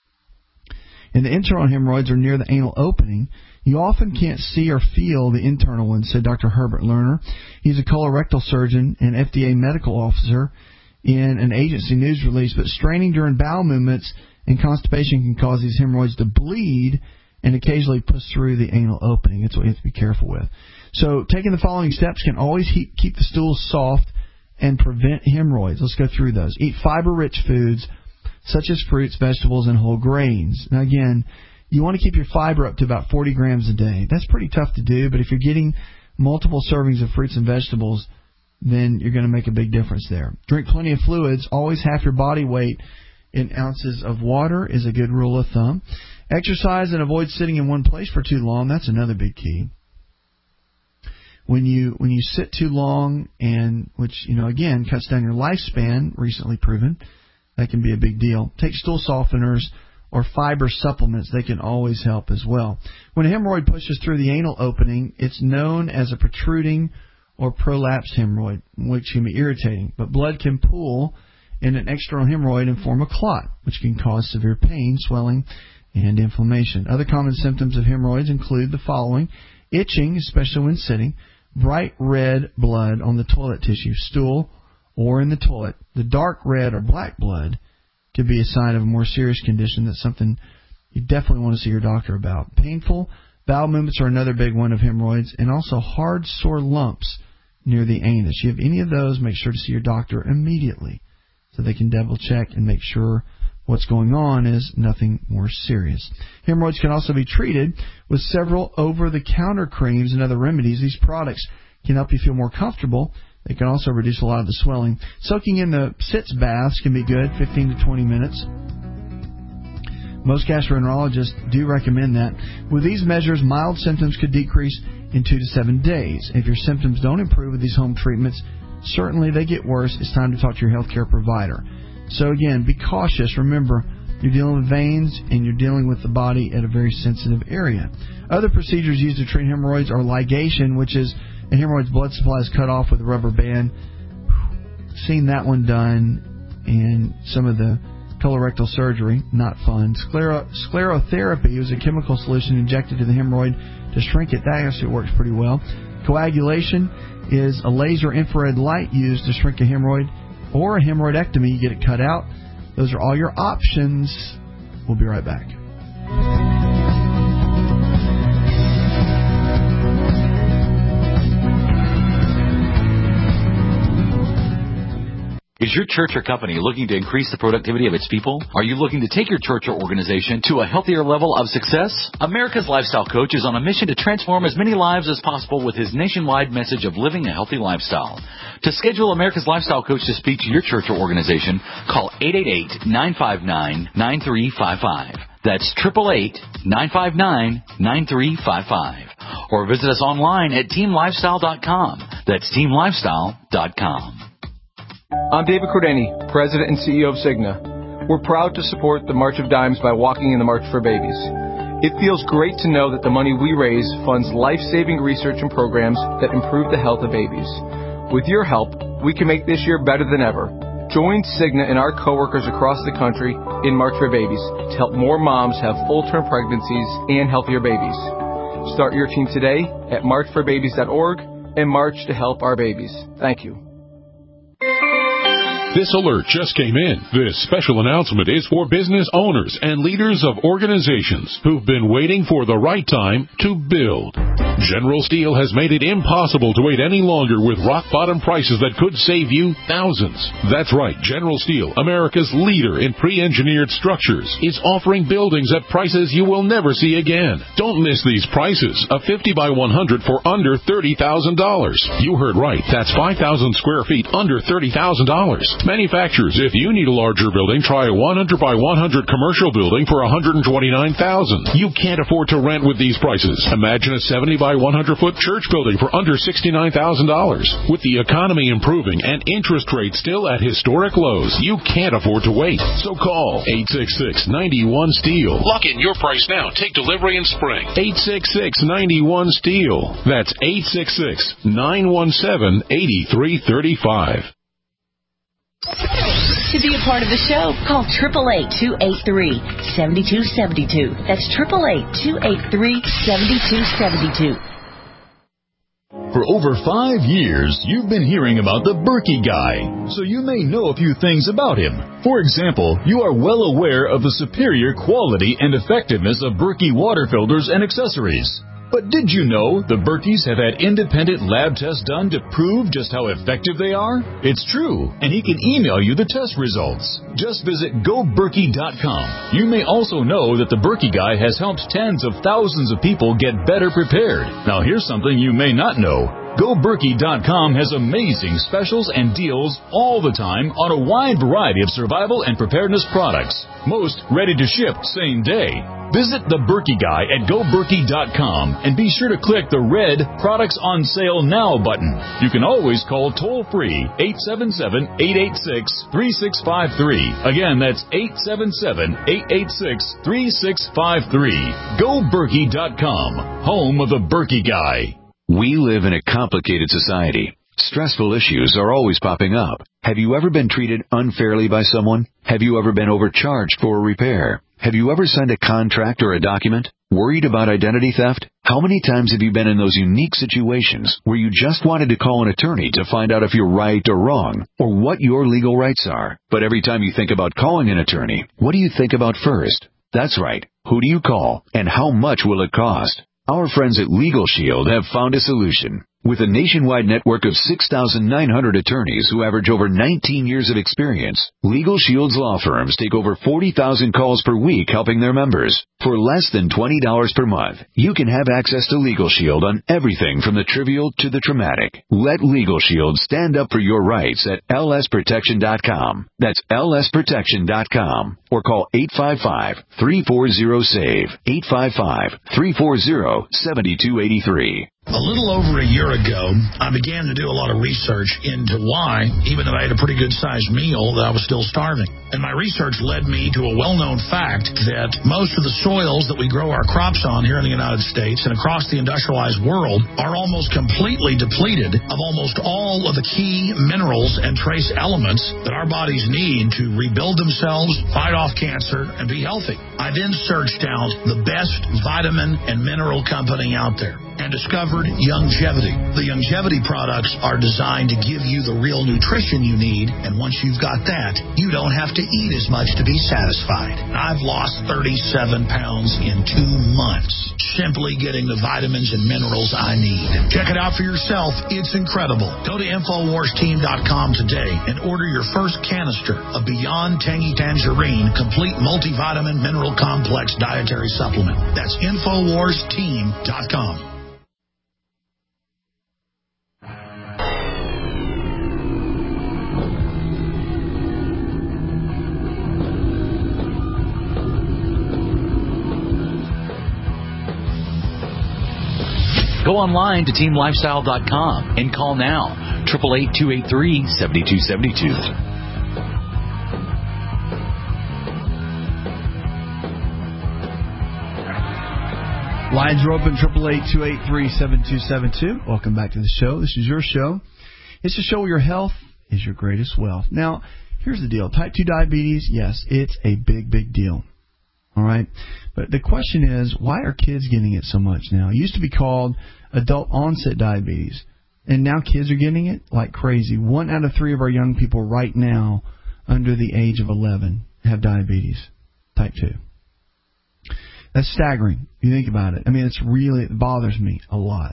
Speaker 2: and the internal hemorrhoids are near the anal opening. You often can't see or feel the internal ones, said Dr. Herbert Lerner. He's a colorectal surgeon and FDA medical officer in an agency news release, but straining during bowel movements and constipation can cause these hemorrhoids to bleed and occasionally push through the anal opening. That's what you have to be careful with. So taking the following steps can always keep the stools soft and prevent hemorrhoids. Let's go through those. Eat fiber-rich foods such as fruits, vegetables, and whole grains. Now, again, you want to keep your fiber up to about 40 grams a day. That's pretty tough to do, but if you're getting multiple servings of fruits and vegetables, then you're going to make a big difference there. Drink plenty of fluids. Always half your body weight in ounces of water is a good rule of thumb. Exercise and avoid sitting in one place for too long. That's another big key. When you sit too long, and which, again, cuts down your lifespan, recently proven, that can be a big deal. Take stool softeners or fiber supplements. They can always help as well. When a hemorrhoid pushes through the anal opening, it's known as a protruding or prolapsed hemorrhoid, which can be irritating. But blood can pool in an external hemorrhoid and form a clot, which can cause severe pain, swelling, and inflammation. Other common symptoms of hemorrhoids include the following: itching, especially when sitting, bright red blood on the toilet tissue, stool, or in the toilet. The dark red or black blood could be a sign of a more serious condition. That's something you definitely want to see your doctor about. Painful bowel movements are another big one of hemorrhoids, and also hard, sore lumps near the anus. If you have any of those, make sure to see your doctor immediately so they can double check and make sure what's going on is nothing more serious. Hemorrhoids can also be treated with several over-the-counter creams and other remedies. These products can help you feel more comfortable. They can also reduce a lot of the swelling. Soaking in the sitz baths can be good, 15 to 20 minutes. Most gastroenterologists do recommend that. With these measures, mild symptoms could decrease in 2 to 7 days. If your symptoms don't improve with these home treatments, certainly they get worse. It's time to talk to your healthcare provider. So again, be cautious. Remember, you're dealing with veins and you're dealing with the body at a very sensitive area. Other procedures used to treat hemorrhoids are ligation, which is a hemorrhoid's blood supply is cut off with a rubber band. Seen that one done, and some of the colorectal surgery, not fun. Sclerotherapy is a chemical solution injected to the hemorrhoid to shrink it. That actually works pretty well. Coagulation is a laser infrared light used to shrink a hemorrhoid, or a hemorrhoidectomy. You get it cut out. Those are all your options. We'll be right back.
Speaker 11: Is your church or company looking to increase the productivity of its people? Are you looking to take your church or organization to a healthier level of success? America's Lifestyle Coach is on a mission to transform as many lives as possible with his nationwide message of living a healthy lifestyle. To schedule America's Lifestyle Coach to speak to your church or organization, call 888-959-9355. That's 888-959-9355. Or visit us online at teamlifestyle.com. That's teamlifestyle.com.
Speaker 20: I'm David Cordani, President and CEO of Cigna. We're proud to support the March of Dimes by walking in the March for Babies. It feels great to know that the money we raise funds life-saving research and programs that improve the health of babies. With your help, we can make this year better than ever. Join Cigna and our coworkers across the country in March for Babies to help more moms have full-term pregnancies and healthier babies. Start your team today at marchforbabies.org and march to help our babies. Thank you.
Speaker 14: This alert just came in. This special announcement is for business owners and leaders of organizations who've been waiting for the right time to build. General Steel has made it impossible to wait any longer with rock-bottom prices that could save you thousands. That's right. General Steel, America's leader in pre-engineered structures, is offering buildings at prices you will never see again. Don't miss these prices. A 50 by 100 for under $30,000. You heard right. That's 5,000 square feet under $30,000. Manufacturers, if you need a larger building, try a 100 by 100 commercial building for $129,000. You can't afford to rent with these prices. Imagine a 70 by 100 foot church building for under $69,000. With the economy improving and interest rates still at historic lows, you can't afford to wait. So call 866-91-STEEL. Lock in your price now. Take delivery in spring. 866-91-STEEL. That's 866-917-8335.
Speaker 21: To be a part of the show, call 888-283-7272. That's 888-283-7272.
Speaker 22: For over 5 years, you've been hearing about the Berkey Guy, so you may know a few things about him. For example, you are well aware of the superior quality and effectiveness of Berkey water filters and accessories. But did you know the Berkeys have had independent lab tests done to prove just how effective they are? It's true, and he can email you the test results. Just visit GoBerkey.com. You may also know that the Berkey Guy has helped tens of thousands of people get better prepared. Now here's something you may not know. GoBerkey.com has amazing specials and deals all the time on a wide variety of survival and preparedness products. Most ready to ship same day. Visit the Berkey Guy at GoBerkey.com and be sure to click the red Products on Sale Now button. You can always call toll-free 877-886-3653. Again, that's 877-886-3653. GoBerkey.com, home of the Berkey Guy.
Speaker 23: We live in a complicated society. Stressful issues are always popping up. Have you ever been treated unfairly by someone? Have you ever been overcharged for a repair? Have you ever signed a contract or a document? Worried about identity theft? How many times have you been in those unique situations where you just wanted to call an attorney to find out if you're right or wrong, or what your legal rights are? But every time you think about calling an attorney, what do you think about first? That's right. Who do you call, and how much will it cost? Our friends at Legal Shield have found a solution. With a nationwide network of 6,900 attorneys who average over 19 years of experience, Legal Shield's law firms take over 40,000 calls per week helping their members. For less than $20 per month, you can have access to Legal Shield on everything from the trivial to the traumatic. Let Legal Shield stand up for your rights at lsprotection.com. That's lsprotection.com. Or call 855-340-SAVE, 855-340-7283.
Speaker 24: A little over a year ago, I began to do a lot of research into why, even though I had a pretty good-sized meal, that I was still starving. And my research led me to a well-known fact that most of the soils that we grow our crops on here in the United States and across the industrialized world are almost completely depleted of almost all of the key minerals and trace elements that our bodies need to rebuild themselves, fight off cancer, and be healthy. I then searched out the best vitamin and mineral company out there and discovered Youngevity. The Youngevity products are designed to give you the real nutrition you need, and once you've got that, you don't have to eat as much to be satisfied. I've lost 37 pounds in 2 months, simply getting the vitamins and minerals I need. Check it out for yourself. It's incredible. Go to InfoWarsTeam.com today and order your first canister of Beyond Tangy Tangerine Complete Multivitamin Mineral Complex Dietary Supplement. That's InfoWarsTeam.com.
Speaker 1: Go online to teamlifestyle.com and call now, 888-283-7272.
Speaker 2: Lines are open, 888-283-7272. Welcome back to the show. This is your show. It's a show where your health is your greatest wealth. Now, here's the deal. Type 2 diabetes, yes, it's a big, big deal. All right? But the question is, why are kids getting it so much now? It used to be called adult onset diabetes, and now kids are getting it like crazy. 1 out of 3 of our young people right now under the age of 11 have diabetes, type 2. That's staggering if you think about it. I mean, it bothers me a lot.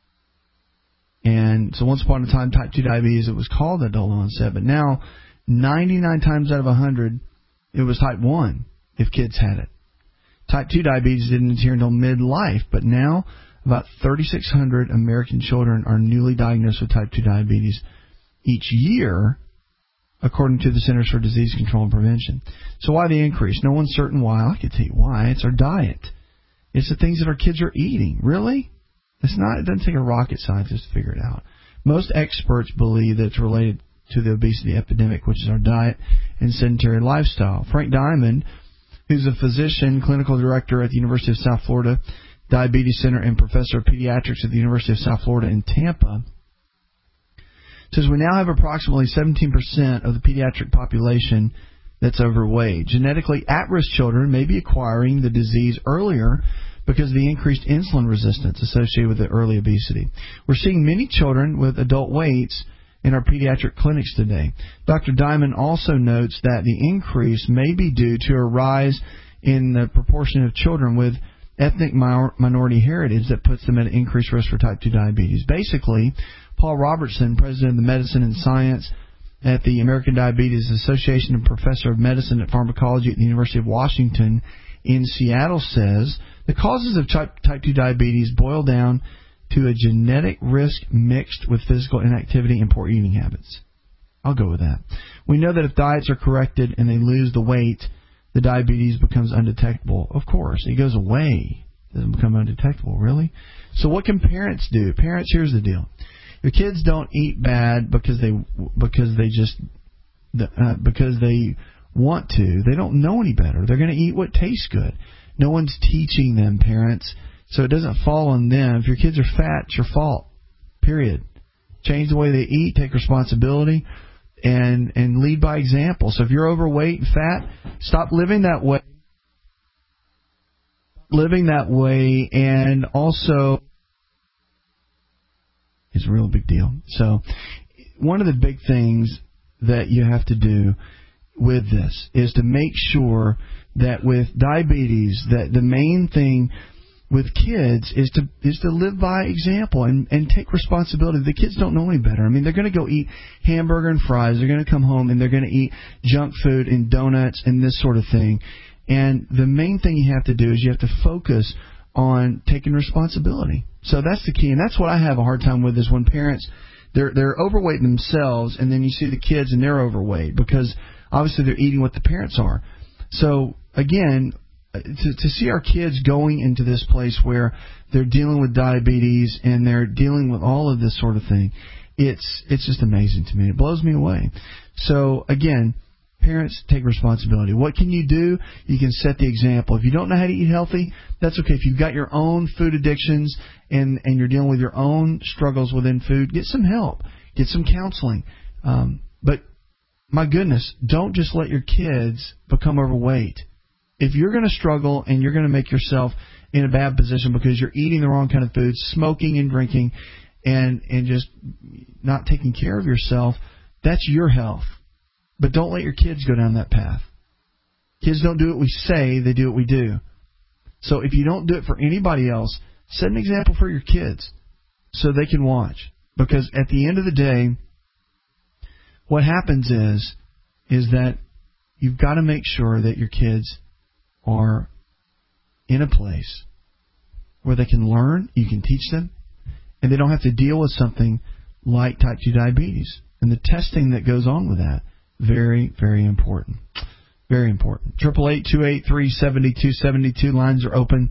Speaker 2: And so once upon a time, type 2 diabetes, it was called adult onset, but now 99 times out of 100, it was type 1 if kids had it. Type 2 diabetes didn't appear until midlife, but now about 3,600 American children are newly diagnosed with type 2 diabetes each year, according to the Centers for Disease Control and Prevention. So why the increase? No one's certain why. I can tell you why. It's our diet. It's the things that our kids are eating. Really? It doesn't take a rocket scientist to figure it out. Most experts believe that it's related to the obesity epidemic, which is our diet and sedentary lifestyle. Frank Diamond, who's a physician, clinical director at the University of South Florida Diabetes Center and professor of pediatrics at the University of South Florida in Tampa, says we now have approximately 17% of the pediatric population that's overweight. Genetically at-risk children may be acquiring the disease earlier because of the increased insulin resistance associated with the early obesity. We're seeing many children with adult weights in our pediatric clinics today. Dr. Diamond also notes that the increase may be due to a rise in the proportion of children with ethnic minority heritage that puts them at increased risk for type 2 diabetes. Basically, Paul Robertson, president of the Medicine and Science at the American Diabetes Association and professor of medicine at pharmacology at the University of Washington in Seattle, says the causes of type 2 diabetes boil down to a genetic risk mixed with physical inactivity and poor eating habits. I'll go with that. We know that if diets are corrected and they lose the weight, the diabetes becomes undetectable. Of course, it goes away. It doesn't become undetectable, really. So what can parents do? Parents, here's the deal. Your kids don't eat bad because they want to. They don't know any better. They're going to eat what tastes good. No one's teaching them, parents, so it doesn't fall on them. If your kids are fat, it's your fault. Period. Change the way they eat. Take responsibility. And lead by example. So if you're overweight and fat, stop living that way. And also, it's a real big deal. So one of the big things that you have to do with this is to make sure that with diabetes, that the main thing with kids is to live by example and take responsibility. The kids don't know any better. I mean, they're going to go eat hamburger and fries. They're going to come home and they're going to eat junk food and donuts and this sort of thing. And the main thing you have to do is you have to focus on taking responsibility. So that's the key, and that's what I have a hard time with is when parents they're overweight themselves, and then you see the kids and they're overweight because obviously they're eating what the parents are. So again, to see our kids going into this place where they're dealing with diabetes and they're dealing with all of this sort of thing, it's just amazing to me. It blows me away. So again, parents, take responsibility. What can you do? You can set the example. If you don't know how to eat healthy, that's okay. If you've got your own food addictions and you're dealing with your own struggles within food, get some help. Get some counseling. But my goodness, don't just let your kids become overweight. If you're going to struggle and you're going to make yourself in a bad position because you're eating the wrong kind of food, smoking and drinking, and just not taking care of yourself, that's your health. But don't let your kids go down that path. Kids don't do what we say, they do what we do. So if you don't do it for anybody else, set an example for your kids so they can watch. Because at the end of the day, what happens is that you've got to make sure that your kids are in a place where they can learn, you can teach them, and they don't have to deal with something like type 2 diabetes. And the testing that goes on with that, very, very important. Very important. 888-283-7272. Lines are open.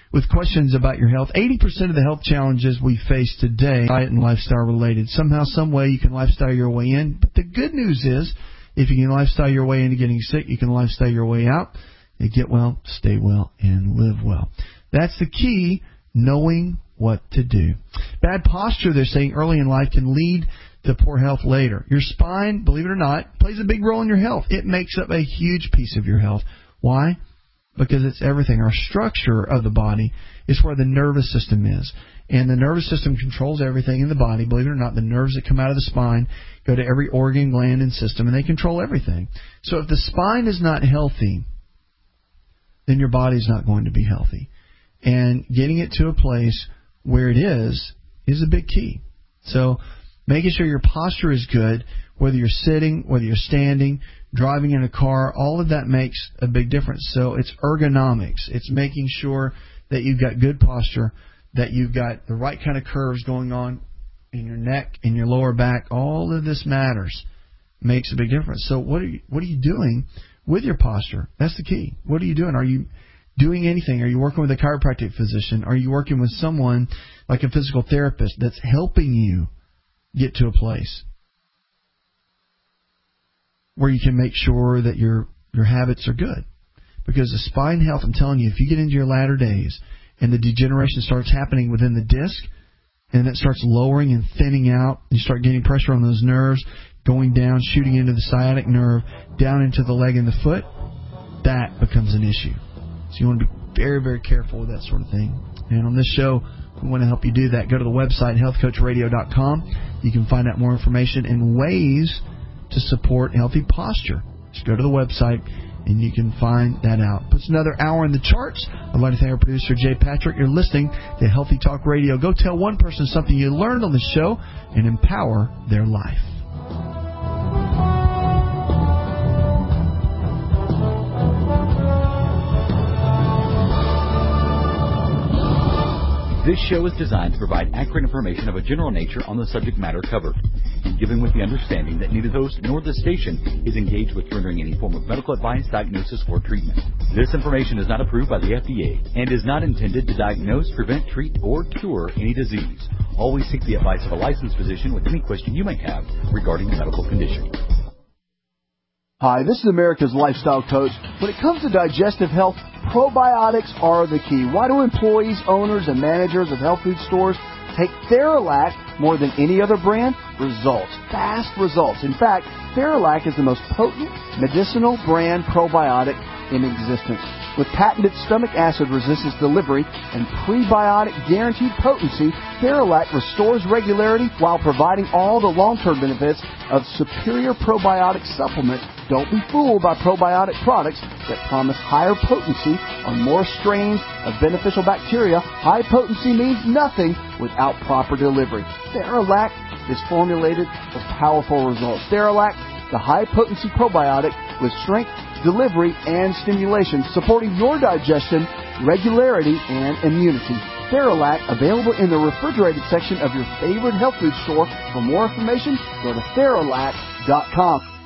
Speaker 2: with questions about your health. 80% of the health challenges we face today are diet and lifestyle related. Somehow, some way, you can lifestyle your way in. But the good news is, if you can lifestyle your way into getting sick, you can lifestyle your way out. You get well, stay well, and live well. That's the key, knowing what to do. Bad posture, they're saying, early in life can lead to poor health later. Your spine, believe it or not, plays a big role in your health. It makes up a huge piece of your health. Why? Because it's everything. Our structure of the body is where the nervous system is. And the nervous system controls everything in the body. Believe it or not, the nerves that come out of the spine go to every organ, gland, and system, and they control everything. So if the spine is not healthy, then your body's not going to be healthy. And getting it to a place where it is a big key. So making sure your posture is good, whether you're sitting, whether you're standing, driving in a car, all of that makes a big difference. So it's ergonomics. It's making sure that you've got good posture, that you've got the right kind of curves going on in your neck, in your lower back. All of this matters, makes a big difference. So what are you doing with your posture? That's the key. What are you doing? Are you doing anything? Are you working with a chiropractic physician? Are you working with someone like a physical therapist that's helping you get to a place where you can make sure that your habits are good? Because the spine health, I'm telling you, if you get into your latter days and the degeneration starts happening within the disc, and it starts lowering and thinning out, you start getting pressure on those nerves, going down, shooting into the sciatic nerve, down into the leg and the foot, that becomes an issue. So you want to be very, very careful with that sort of thing. And on this show, we want to help you do that. Go to the website, healthcoachradio.com. You can find out more information and ways to support healthy posture. Just go to the website, and you can find that out. Puts another hour in the charts. I'd like to thank our producer, Jay Patrick. You're listening to Healthy Talk Radio. Go tell one person something you learned on the show and empower their life.
Speaker 1: This show is designed to provide accurate information of a general nature on the subject matter covered, and given with the understanding that neither the host nor the station is engaged with rendering any form of medical advice, diagnosis, or treatment. This information is not approved by the FDA and is not intended to diagnose, prevent, treat, or cure any disease. Always seek the advice of a licensed physician with any question you may have regarding a medical condition.
Speaker 4: Hi, this is America's Lifestyle Coach. When it comes to digestive health, probiotics are the key. Why do employees, owners, and managers of health food stores take Theralac more than any other brand? Results. Fast results. In fact, Theralac is the most potent medicinal brand probiotic in existence. With patented stomach acid resistance delivery and prebiotic guaranteed potency, Theralac restores regularity while providing all the long-term benefits of superior probiotic supplement. Don't be fooled by probiotic products that promise higher potency on more strains of beneficial bacteria. High potency means nothing without proper delivery. Theralac is formulated for powerful results. Theralac, the high-potency probiotic with strength, delivery, and stimulation, supporting your digestion, regularity, and immunity. Theralac, available in the refrigerated section of your favorite health food store. For more information, go to Theralac.com.